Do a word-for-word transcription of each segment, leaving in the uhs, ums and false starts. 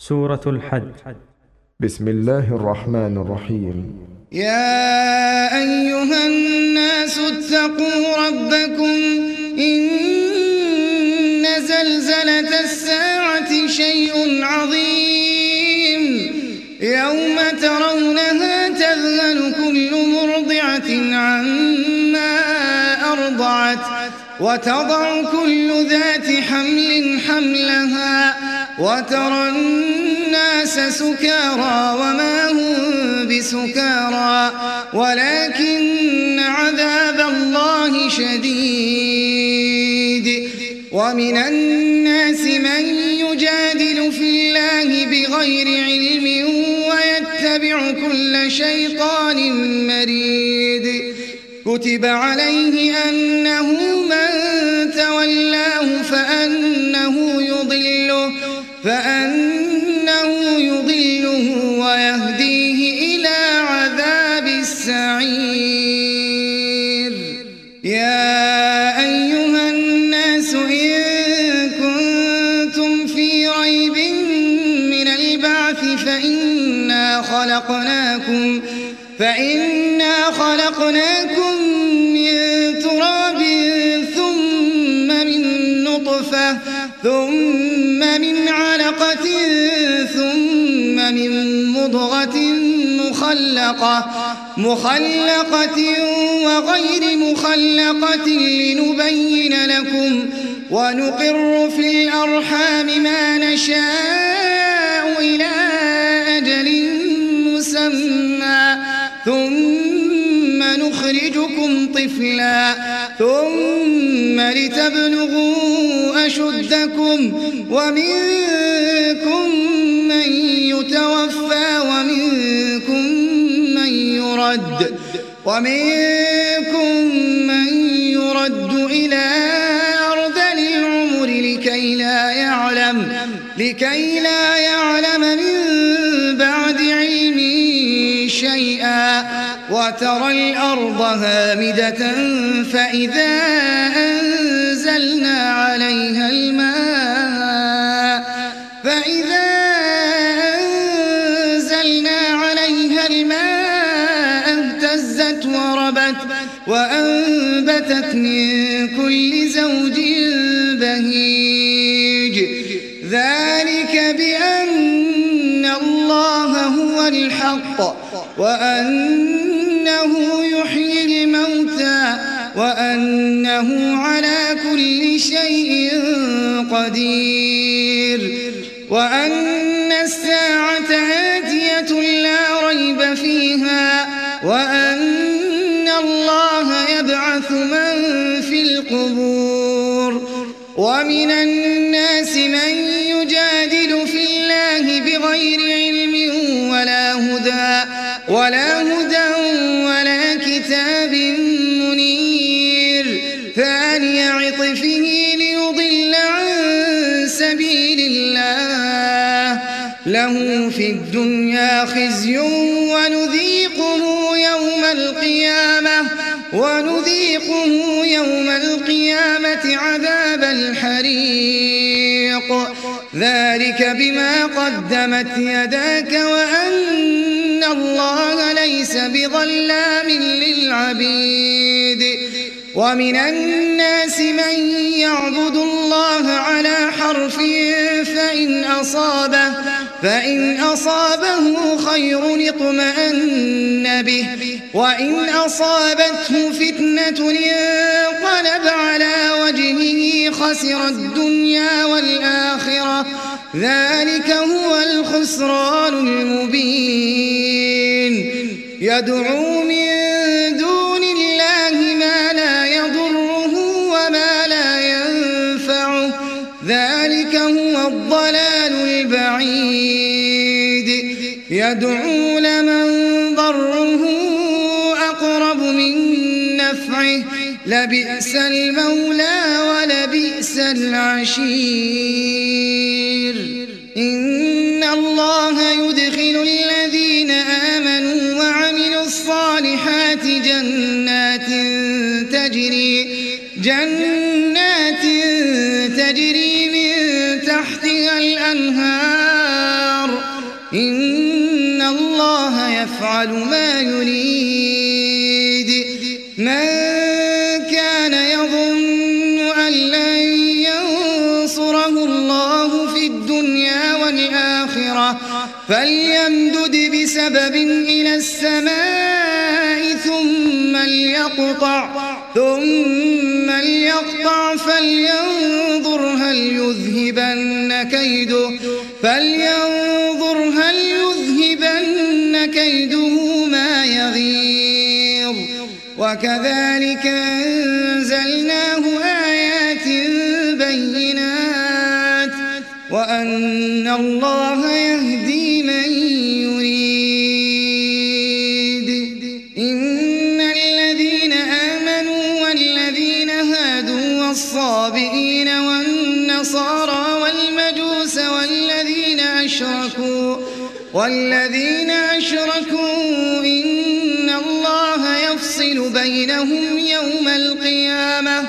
سورة الحج. بسم الله الرحمن الرحيم. يا أيها الناس اتقوا ربكم إن زلزلة الساعة شيء عظيم يوم ترونها تذهل كل مرضعة عما أرضعت وتضع كل ذات حمل حملها وترى الناس سكارى وما هم بسكارى ولكن عذاب الله شديد. ومن الناس من يجادل في الله بغير علم ويتبع كل شيطان مريد. كتب عليه أنه من تولاه فأنه يضله فأنه يضله ويهديه إلى عذاب السعير. يا أيها الناس إن كنتم في ريب من البعث فإنا خلقناكم فإنا خلقناكم من تراب ثم من نطفة ثم من علقة ثم من مضغة مخلقة مخلقة وغير مخلقة لنبين لكم ونقر في الأرحام ما نشاء إلى أجل مسمى ثم نخرجكم طفلا ثم لتبلغوا أشدكم ومنكم من يتوفى ومنكم من يرد ومنكم من يرد إلى أرذل العمر لكي لا يعلم لكي لا يعلم من بعد علم شيئا. وترى الأرض هامدة فإذا أنزلنا عليها الماء فإذا أنزلنا عليها الماء اهتزت وربت وأنبتت من كل زوج بهيج. ذلك بأن الله هو الحق وأنه يحيي الموتى وأنه على كل شيء قدير وأن الساعة آتية لا ريب فيها وأن الله يبعث من في القبور. ومن الناس من يجادل في الله بغير علم ولا هدى ولا هدى ولا كتاب منير ثاني عطفه ليضل عن سبيل الله له في الدنيا خزي ونذيقه يوم القيامة ونذيقه يوم القيامة عذاب الحريق. ذلك بما قدمت يداك وأن الله ليس بظلام للعبيد. ومن الناس من يعبد الله على حرف فإن أصابه فإن أصابه خير اطمأن به وإن أصابته فتنة انقلب على وجهه خسر الدنيا والآخرة ذلك هو الخسران المبين. يدعو من دون الله ما لا يضره وما لا ينفعه ذلك هو الضلال البعيد. يدعو لمن ضره أقرب من نفعه لبئس المولى ولبئس العشير. إن الله يدخل الذين آمنوا وعملوا الصالحات جنات تجري جنات تجري من تحتها الأنهار إن الله يفعل ما يريد من كان يظن أن لن ينصره الله في الدنيا والآخرة فليمدد بسبب إلى السماء ثم ليقطع ثم ليقطع فلينظر هل يذهبن كيده فلينظر هل يذهبن كيده ما يغيظ وكذلك أنزلناه آيات بينات وأن الله يهدي من يريد إن الذين آمنوا والذين هادوا والصابئين والنصارى والمجوس والذين أشركوا والذين أشركوا إن الله يفصل بينهم يوم القيامة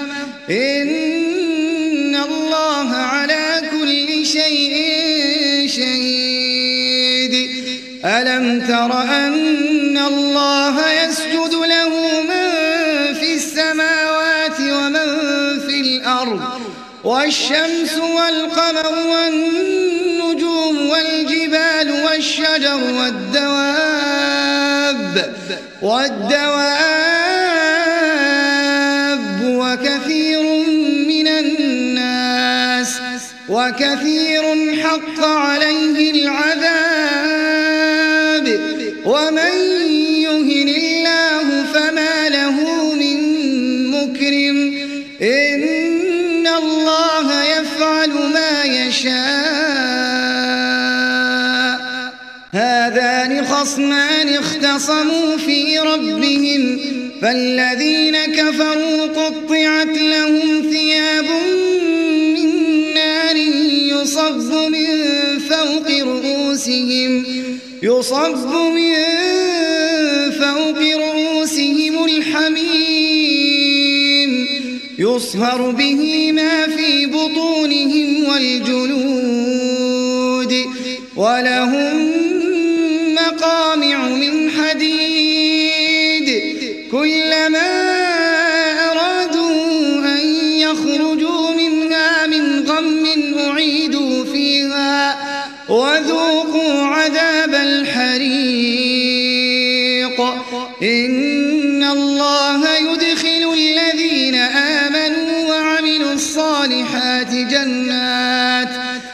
إن الله على كل شيء شهيد ألم تر أن الله يسجد له من في السماوات ومن في الأرض والشمس والقمر والنجوم والجبال والشجر والدواب والدواب وكثير من الناس وكثير حق عليه العذاب ومن يهن الله فما له من مكرم إن الله يفعل ما يشاء هذان خصمان اختصموا في ربهم فالذين كفروا قطعت لهم ثياب من نار يصب من فوق رؤوسهم يصب من فوق رؤوسهم الحميم يصهر به ما في بطونهم والجلود ولهم مقامع من حديد كلما أرادوا أن يخرجوا منها من غم أعيدوا فيها وذوقوا عذاب الحريق إن الله يدخل الذين آمنوا وعملوا الصالحات جنات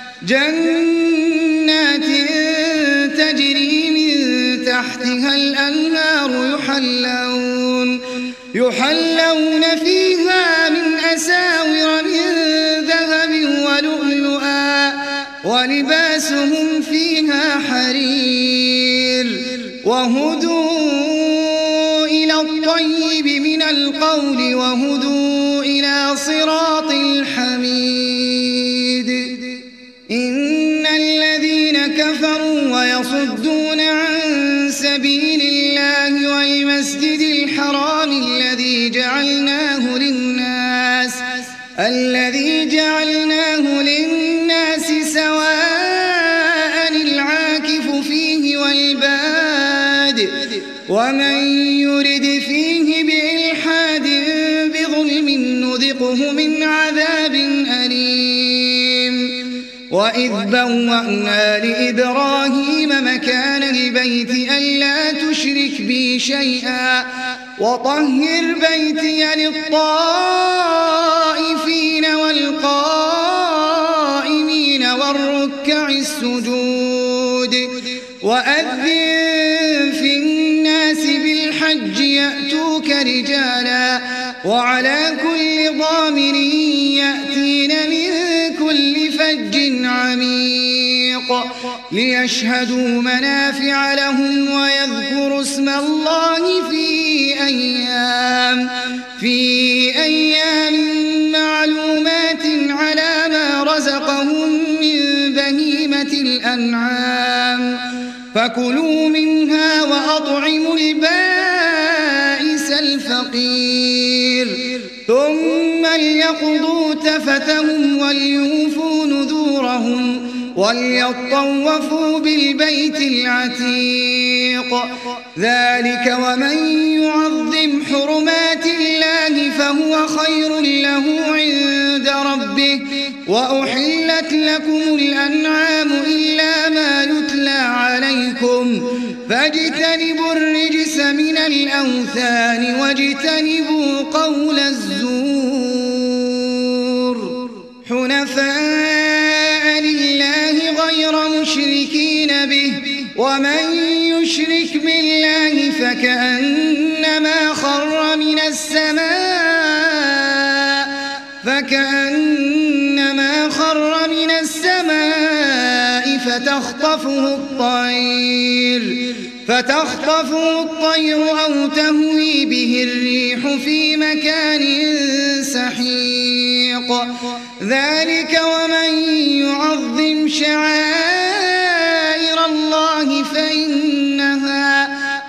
جنات تجري من تحتها الأنهار يحلون يحلون فيها من أساور من ذهب ولؤلؤا ولباسهم فيها حرير وهدوا إلى الطيب من القول وهدوا إلى صراط الحميد إن الذين كفروا ويصدون عن سبيل الله والمسجد الحرام الذي جعلناه للناس الذي جعلناه للناس سواء العاكف فيه والباد ومن يرد فيه بإلحاد بظلم نذقه من عذاب أليم وإذ بوأنا لإبراهيم مكان البيت ألا تشرك بي شيئا وطهر بيتي للطائفين والقائمين والركع السجود وأذن في الناس بالحج يأتوك رجالا وعلى كل ضامر يأتين من كل فج عميق ليشهدوا منافع لهم ويذكروا اسم الله في أيام في أيام معلومات على ما رزقهم من بهيمة الأنعام فكلوا منها وأطعموا البائس الفقير ثم ليقضوا تفثهم وليوفوا نذورهم وليطوفوا بالبيت العتيق. ذلك ومن يعظم حرمات الله فهو خير له عند ربه. وأحلت لكم الأنعام إلا ما يتلى عليكم فاجتنبوا الرجس من الأوثان واجتنبوا قول الزور حنفاء لله غير مشركين به. ومن يشرك بالله فكأنما خر من السماء فكأنما خر من السماء فتخطفه الطير فتخطفه الطير أو تهوي به الريح في مكان سحيق. ذلك ومن يعظم شعائر الله فإنها,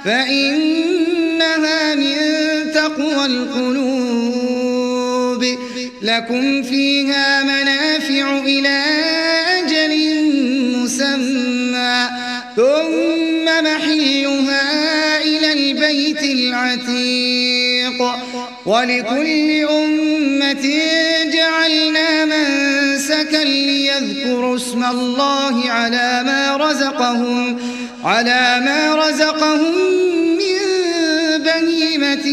فإنها من تقوى القلوب. لكم فيها منافع إلى أجل مسمى ثم محلها إلى البيت العتيق. ولكل أمة جعلنا منسكا ليذكروا اسم الله على ما رزقهم على ما رزقهم من بهيمة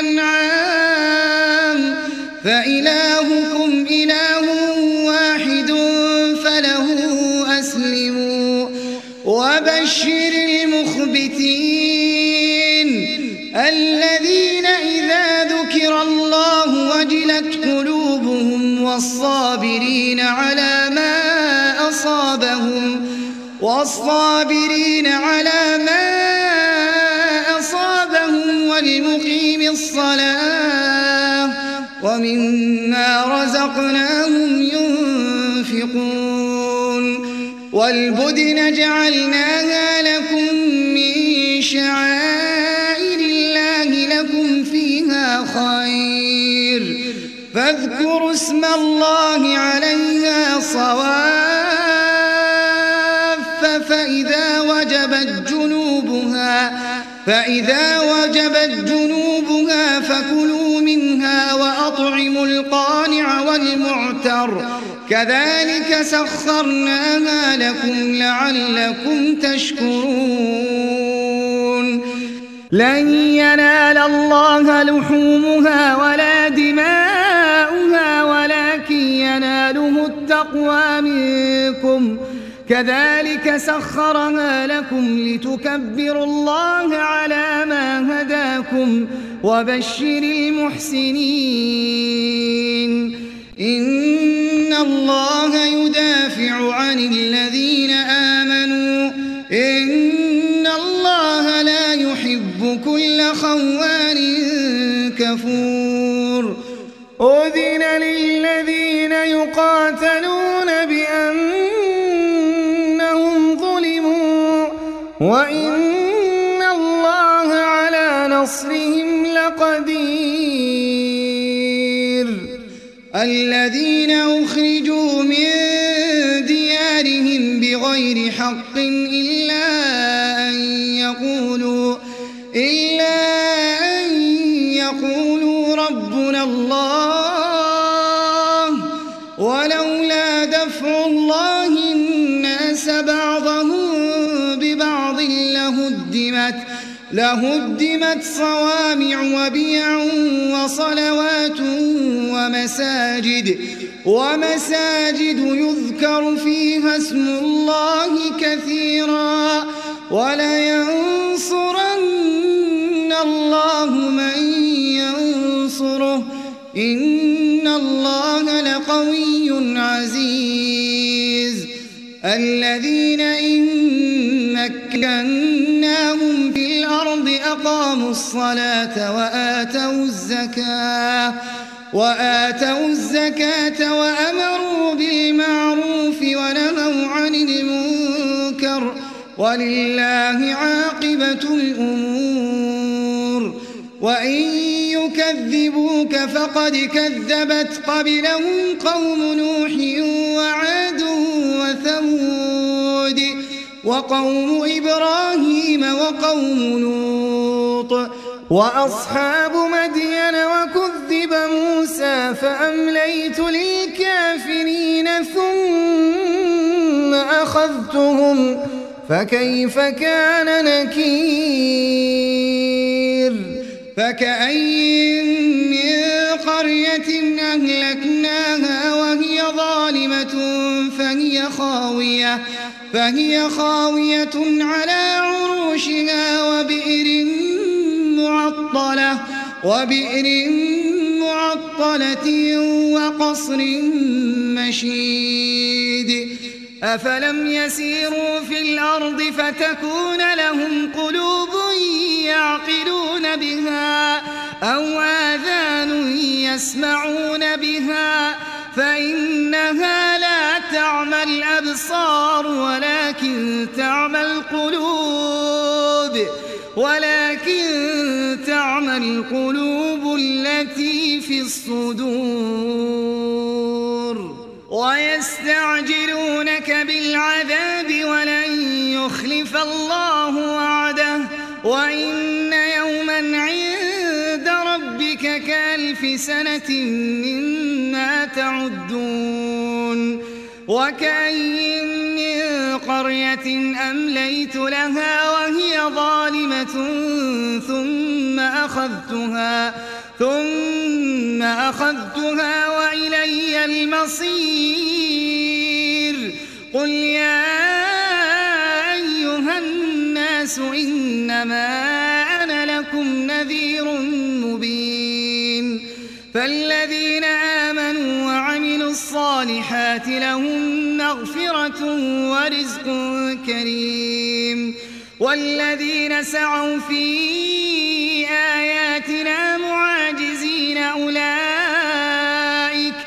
الأنعام فإلهكم إله واحد فله أسلموا. وبشر المخبتين الذين إذا ذكر الله وجلت قلوبهم والصابرين على ما أصابهم والصابرين على ما أصابهم والمقيم الصلاة ومما رزقناهم ينفقون. والبدن جعلناها لكم من شعائر الله لكم فيها خير فاذكروا اسم الله عليها صواف فإذا وجبت جنوبها فإذا وجبت جنوبها فكلوا منها وأطعموا القانع والمعتر كذلك سخرناها لكم لعلكم تشكرون. لن ينال الله لحومها ولا دماؤها ولكن يناله التقوى منكم كذلك سخرها لكم لتكبروا الله على ما هداكم وبشر المحسنين. إن الله يدافع عن الذين آمنوا إن الله لا يحب كل خوان كفور. أذن للذين يقاتلون بأنهم ظلموا وإن الله على نصرهم لقدير. الذين أخرجوا من ديارهم بغير حق إلا أن يقولوا إلا أن يقولوا ربنا الله ولولا دفع الله الناس بعضهم ببعض لهدمت لهدمت صوامع وبيع وصلوات ومساجد ومساجد يذكر فيها اسم الله كثيرا ولينصرن الله من ينصره إن الله لقوي عزيز. الذين إن مكناهم في الأرض أقاموا الصلاة وآتوا الزكاة وآتوا الزكاة وأمروا بالمعروف ونهوا عن المنكر ولله عاقبة الأمور. وإن يكذبوك فقد كذبت قبلهم قوم نوح وعاد وثمود وقوم إبراهيم وقوم لوط وأصحاب مدين وكذب موسى فأمليت للكافرين ثم أخذتهم فكيف كان نكير فكأي من قرية أهلكناها وهي ظالمة فهي خاوية فهي خاوية على عروشها وبئر معطلة وبئر معطلة وقصر مشيد أفلم يسيروا في الأرض فتكون لهم قلوب يعقلون بها أو آذان يسمعون بها فإنها لا تعمى الأبصار ولكن تعمى القلوب ولكن تعمى القلوب التي في الصدور ويستعجلونك بالعذاب ولن يخلف الله وعده وإن يوما عند ربك كألف سنة مما تعدون وكأي من قرية أمليت لها وهي ظالمة ثم أخذتها ثم أخذتها وإلي المصير قل يا أيها الناس إنما أنا لكم نذير مبين فالذين آمنوا وعملوا الصالحات لهم مغفرة ورزق كريم والذين سعوا في آياتنا معاجزين أولئك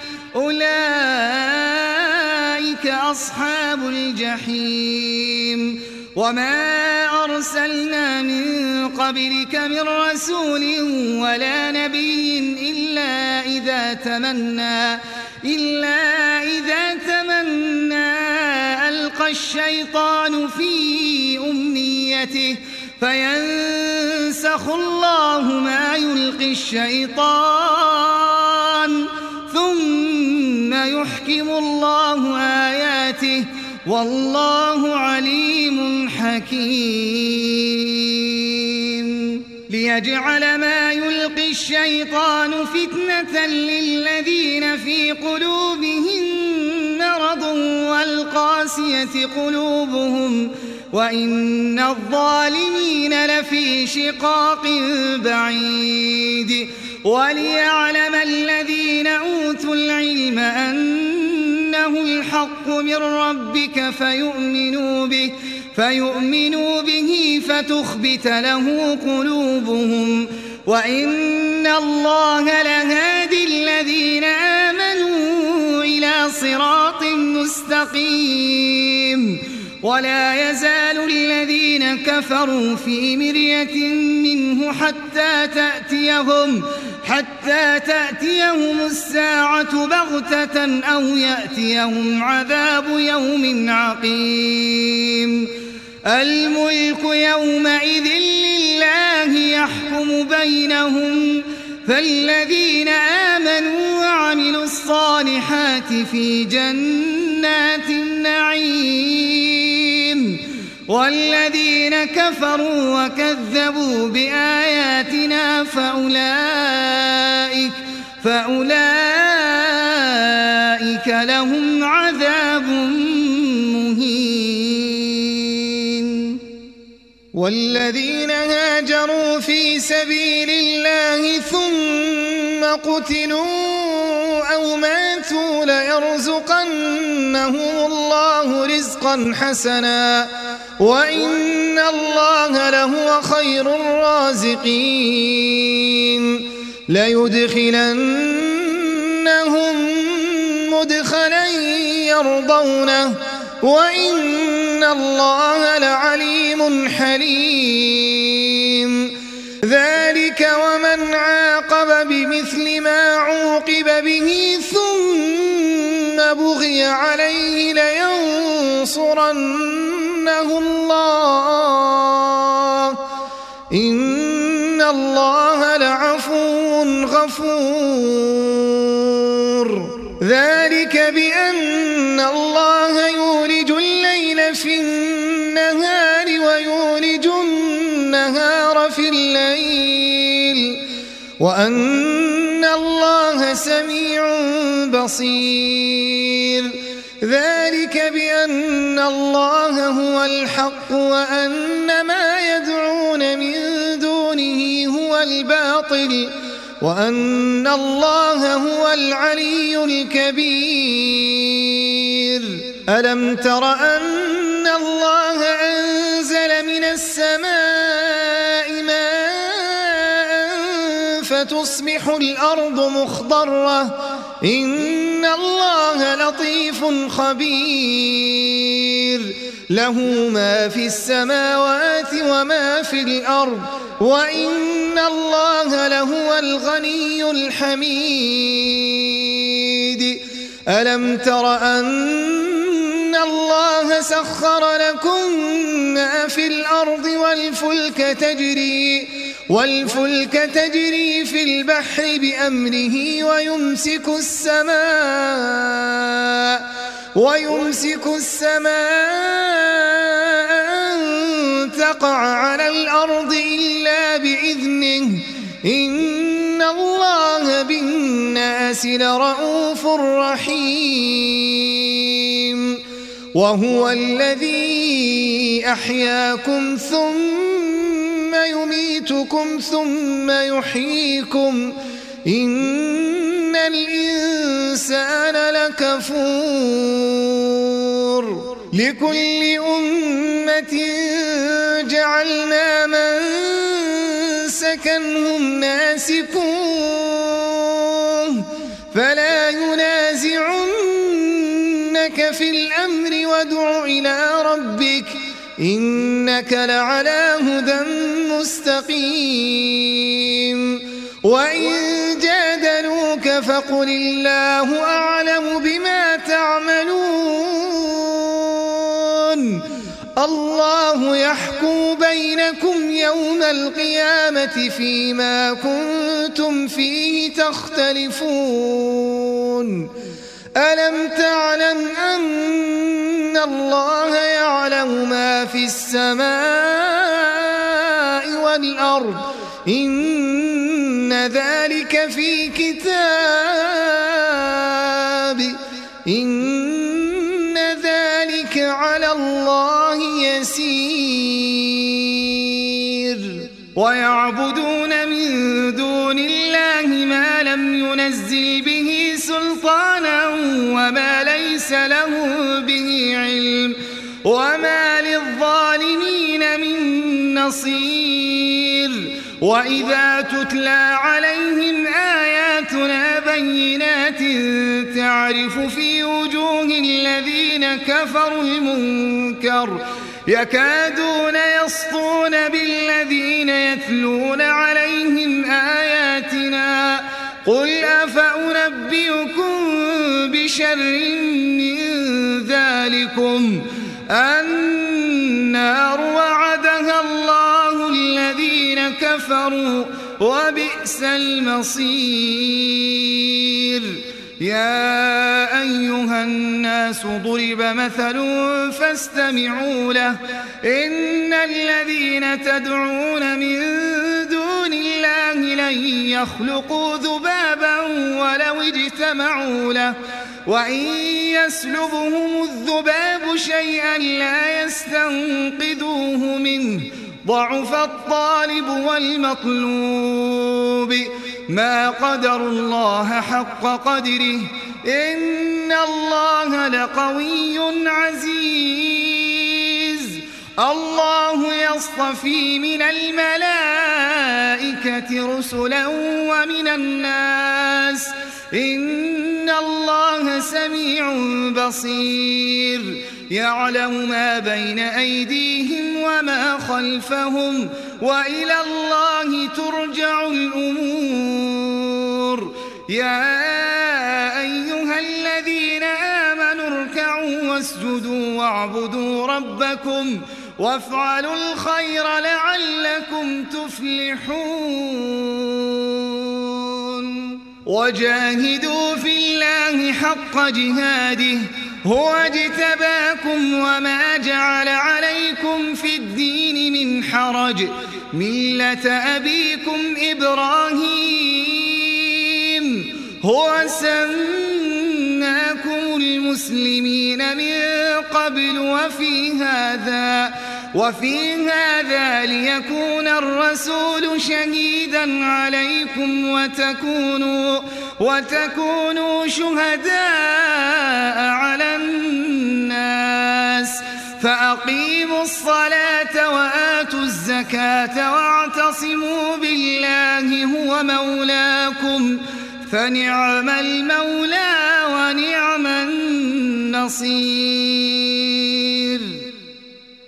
أولئك أصحاب الجحيم وما أرسلنا من قبلك من رسول ولا نبي إلا إذا تمنى إلا إذا تمنى ألقى الشيطان في أمنيته فينسخ الله ما يلقي الشيطان ثم يحكم الله آياته والله عليم حكيم ليجعل ما يلقي الشيطان فتنة للذين في قلوبهم مرض والقاسية قلوبهم وإن الظالمين لفي شقاق بعيد وليعلم الذين أوتوا العلم أنه الحق من ربك فيؤمنوا به فيؤمنوا به فتخبت له قلوبهم وإن الله لهادي الذين آمنوا إلى صراط مستقيم ولا يزال الذين كفروا في مرية منه حتى تأتيهم حتى تأتيهم الساعة بغتة أو يأتيهم عذاب يوم عقيم الملك يومئذ لله يحكم بينهم فالذين آمنوا وعملوا الصالحات في جنات النعيم والذين كفروا وكذبوا بآياتنا فأولئك فأولئك لهم عذاب مهين والذين هاجروا في سبيل الله ثم قتلوا أو ماتوا ليرزقنهم الله رزقا حسنا وإن الله لهو خير الرازقين ليدخلنهم مدخلا يرضونه وإن الله لعليم حليم ذلك ومن عاقب بمثل ما عوقب به ثم بغي عليه لينصرنه الله في النهار ويولج النهار في الليل وأن الله سميع بصير ذلك بأن الله هو الحق وأن ما يدعون من دونه هو الباطل وأن الله هو العلي الكبير ألم تر أن الله أنزل من السماء ماء فتصبح الأرض مخضرة إن الله لطيف خبير له ما في السماوات وما في الأرض وإن الله لهو الغني الحميد ألم تر أن الله سخر لكم ما في الأرض والفلك تجري والفلك تجري في البحر بأمره ويمسك السماء ويمسك السماء أن تقع على الأرض إلا بإذنه إن الله بالناس لرءوف رحيم وهو الذي أحياكم ثم يميتكم ثم يحييكم إن الإنسان لكفور لكل أمة جعلنا منسكا هم ناسكوه فلا ينازعنك في الأمر وادع إلى ربك إنك لعلى هدى مستقيم وإن جادلوك فقل الله أعلم بما تعملون الله يحكم بينكم يوم القيامة فيما كنتم فيه تختلفون ألم تعلم أن الله يعلم ما في السماء والأرض إن ذلك في كتاب إن ذلك على الله يسير ويعبدون من دون الله ما لم ينزل به سلطانا وما ليس له به علم وما للظالمين من نصير وإذا تتلى عليهم آياتنا بينات تعرف في وجوه الذين كفروا المنكر يكادون يسطون بالذين يتلون عليهم آياتنا قل أفأنبئكم بشر من ذلكم النار وعدها الله الذين كفروا وبئس المصير يا أيها الناس ضرب مثل فاستمعوا له إن الذين تدعون من دون الله لن يخلقوا ذبابا ولو اجتمعوا له وإن يسلبهم الذباب شيئا لا يستنقذوه منه ضعف الطالب والمطلوب ما قدر الله حق قدره إن الله لقوي عزيز الله يصطفي من الملائكة رسلا ومن الناس إن الله سميع بصير يعلم ما بين أيديهم وما خلفهم وإلى الله ترجع الأمور يا أيها الذين آمنوا اركعوا واسجدوا واعبدوا ربكم وافعلوا الخير لعلكم تفلحون وجاهدوا في الله حق جهاده هو اجتباكم وما جعل عليكم في الدين من حرج ملة أبيكم إبراهيم هو سماكم المسلمين من قبل وفي هذا وفي هذا ليكون الرسول شهيدا عليكم وتكونوا وتكونوا شهداء على الناس فأقيموا الصلاة وآتوا الزكاة واعتصموا بالله هو مولاكم فنعم المولى ونعم النصير.